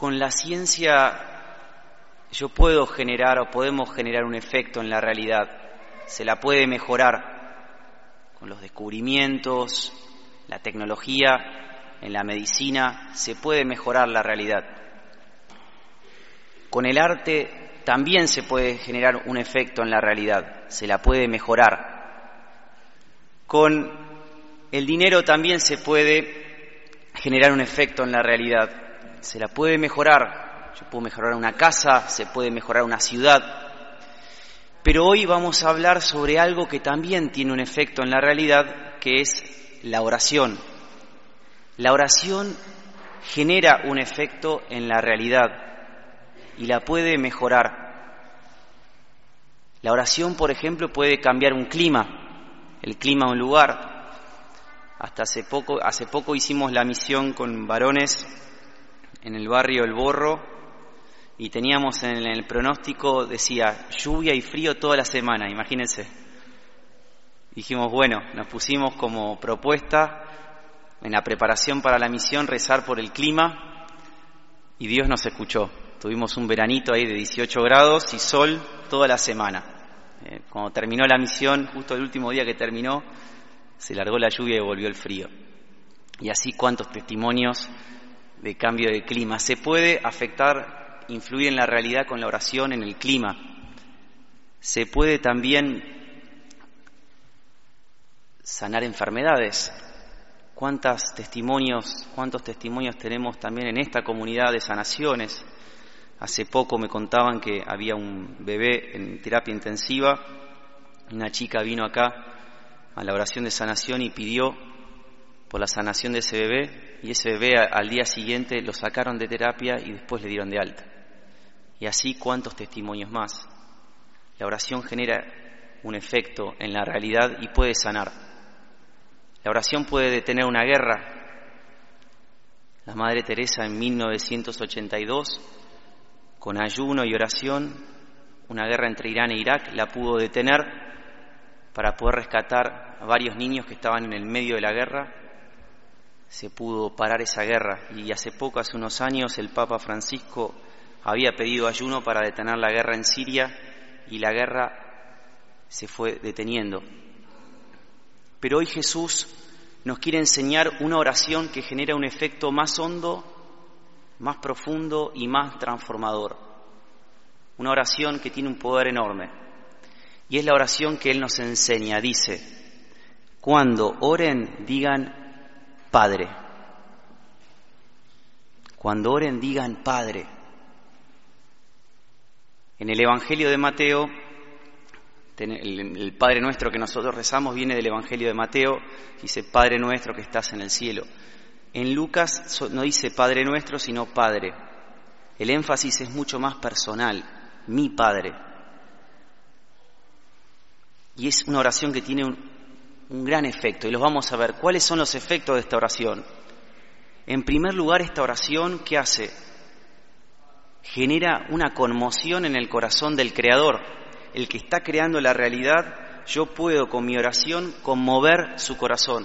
Con la ciencia yo puedo generar o podemos generar un efecto en la realidad. Se la puede mejorar con los descubrimientos, la tecnología, en la medicina, se puede mejorar la realidad. Con el arte también se puede generar un efecto en la realidad, se la puede mejorar. Con el dinero también se puede generar un efecto en la realidad, se la puede mejorar. Yo puedo mejorar una casa, se puede mejorar una ciudad. Pero hoy vamos a hablar sobre algo que también tiene un efecto en la realidad, que es la oración. La oración genera un efecto en la realidad y la puede mejorar. La oración, por ejemplo, puede cambiar un clima, el clima de un lugar. Hasta hace poco hicimos la misión con varones en el barrio El Borro y teníamos en el pronóstico, decía, lluvia y frío toda la semana, imagínense. Dijimos, bueno, nos pusimos como propuesta en la preparación para la misión rezar por el clima y Dios nos escuchó. Tuvimos un veranito ahí de 18 grados y sol toda la semana. Cuando terminó la misión, justo el último día que terminó, se largó la lluvia y volvió el frío. Y así cuántos testimonios de cambio de clima. Se puede afectar, influir en la realidad con la oración en el clima. Se puede también sanar enfermedades. ¿Cuántos testimonios tenemos también en esta comunidad de sanaciones? Hace poco me contaban que había un bebé en terapia intensiva. Una chica vino acá a la oración de sanación y pidió por la sanación de ese bebé, y ese bebé al día siguiente lo sacaron de terapia y después le dieron de alta. Y así cuántos testimonios más. La oración genera un efecto en la realidad y puede sanar. La oración puede detener una guerra. La Madre Teresa en 1982, con ayuno y oración, una guerra entre Irán e Irak, la pudo detener para poder rescatar a varios niños que estaban en el medio de la guerra. Se pudo parar esa guerra y hace unos años, el Papa Francisco había pedido ayuno para detener la guerra en Siria y la guerra se fue deteniendo. Pero hoy Jesús nos quiere enseñar una oración que genera un efecto más hondo, más profundo y más transformador. Una oración que tiene un poder enorme. Y es la oración que Él nos enseña. Dice, cuando oren, digan Padre. Cuando oren, digan Padre. En el Evangelio de Mateo, el Padre Nuestro que nosotros rezamos viene del Evangelio de Mateo, dice Padre Nuestro que estás en el cielo. En Lucas no dice Padre Nuestro, sino Padre. El énfasis es mucho más personal, mi Padre. Y es una oración que tiene un gran efecto, y los vamos a ver. ¿Cuáles son los efectos de esta oración? En primer lugar, esta oración, ¿qué hace? Genera una conmoción en el corazón del Creador. El que está creando la realidad, yo puedo con mi oración conmover su corazón.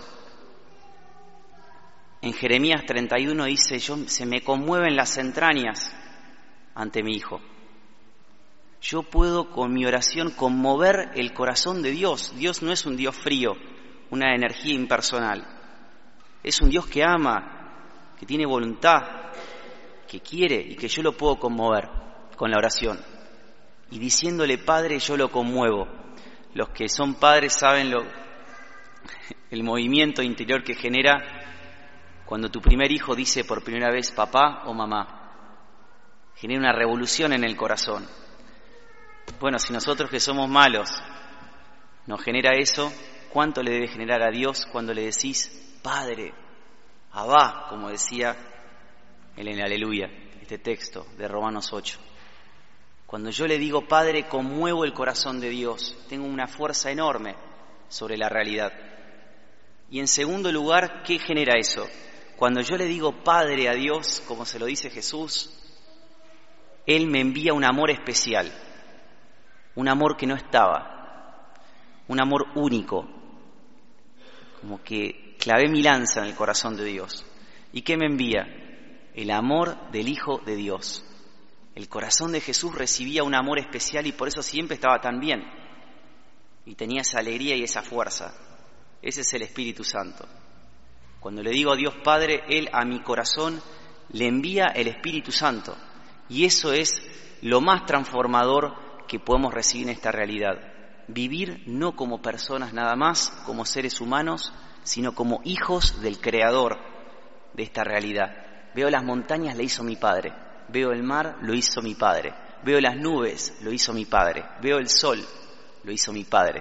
En Jeremías 31 dice, se me conmueven las entrañas ante mi Hijo. Yo puedo con mi oración conmover el corazón de Dios. Dios no es un Dios frío, una energía impersonal. Es un Dios que ama, que tiene voluntad, que quiere y que yo lo puedo conmover con la oración. Y diciéndole Padre, yo lo conmuevo. Los que son padres saben el movimiento interior que genera cuando tu primer hijo dice por primera vez papá o mamá. Genera una revolución en el corazón. Bueno, si nosotros que somos malos nos genera eso, ¿cuánto le debe generar a Dios cuando le decís Padre, Abba, como decía en el Aleluya, este texto de Romanos 8? Cuando yo le digo Padre, conmuevo el corazón de Dios, tengo una fuerza enorme sobre la realidad. Y en segundo lugar, ¿qué genera eso? Cuando yo le digo Padre a Dios, como se lo dice Jesús, Él me envía un amor especial, un amor que no estaba, un amor único, como que clavé mi lanza en el corazón de Dios. ¿Y qué me envía? el amor del Hijo de Dios. El corazón de Jesús recibía un amor especial y por eso siempre estaba tan bien. Y tenía esa alegría y esa fuerza. Ese es el Espíritu Santo. Cuando le digo a Dios Padre, Él a mi corazón le envía el Espíritu Santo. Y eso es lo más transformador que podemos recibir en esta realidad. Vivir no como personas nada más, como seres humanos, sino como hijos del Creador de esta realidad. Veo las montañas, le hizo mi Padre. Veo el mar, lo hizo mi Padre. Veo las nubes, lo hizo mi Padre. Veo el sol, lo hizo mi Padre.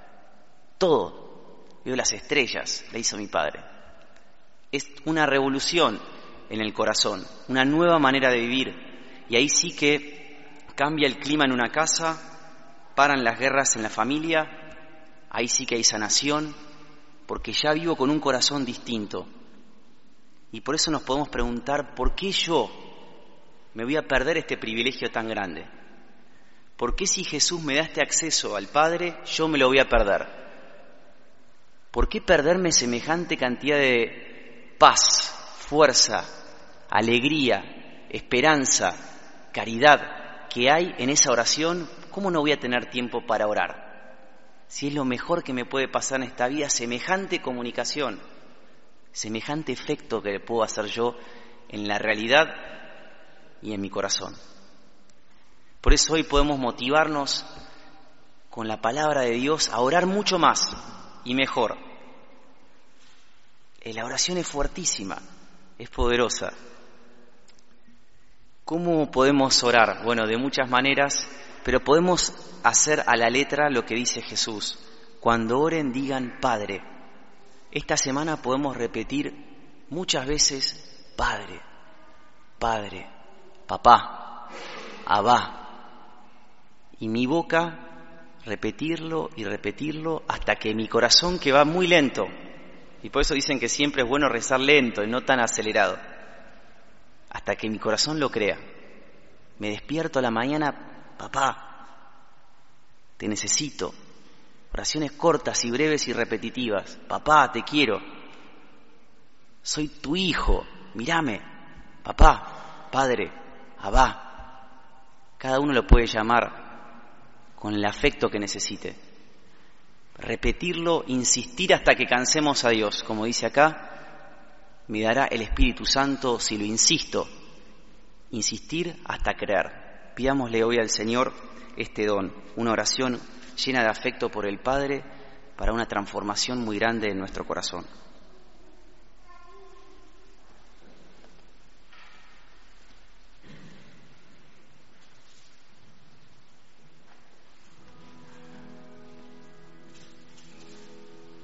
Todo. Veo las estrellas, le hizo mi Padre. Es una revolución en el corazón, una nueva manera de vivir. Y ahí sí que cambia el clima en una casa, paran las guerras en la familia, ahí sí que hay sanación, porque ya vivo con un corazón distinto. Y por eso nos podemos preguntar, ¿por qué yo me voy a perder este privilegio tan grande? ¿Por qué si Jesús me da este acceso al Padre, yo me lo voy a perder? ¿Por qué perderme semejante cantidad de paz, fuerza, alegría, esperanza, caridad que hay en esa oración? ¿Cómo no voy a tener tiempo para orar? Si es lo mejor que me puede pasar en esta vida, semejante comunicación, semejante efecto que le puedo hacer yo en la realidad y en mi corazón. Por eso hoy podemos motivarnos con la palabra de Dios a orar mucho más y mejor. La oración es fuertísima, es poderosa. ¿Cómo podemos orar? Bueno, de muchas maneras, pero podemos hacer a la letra lo que dice Jesús. Cuando oren, digan Padre. Esta semana podemos repetir muchas veces Padre, Padre, Papá, Abba. Y mi boca repetirlo y repetirlo hasta que mi corazón, que va muy lento, y por eso dicen que siempre es bueno rezar lento y no tan acelerado, hasta que mi corazón lo crea. Me despierto a la mañana, papá, te necesito. Oraciones cortas y breves y repetitivas. Papá, te quiero. Soy tu hijo, mírame. Papá, padre, abá. Cada uno lo puede llamar con el afecto que necesite. Repetirlo, insistir hasta que cansemos a Dios. Como dice acá, me dará el Espíritu Santo si lo insisto. Insistir hasta creer. Pidámosle hoy al Señor este don, una oración llena de afecto por el Padre para una transformación muy grande en nuestro corazón.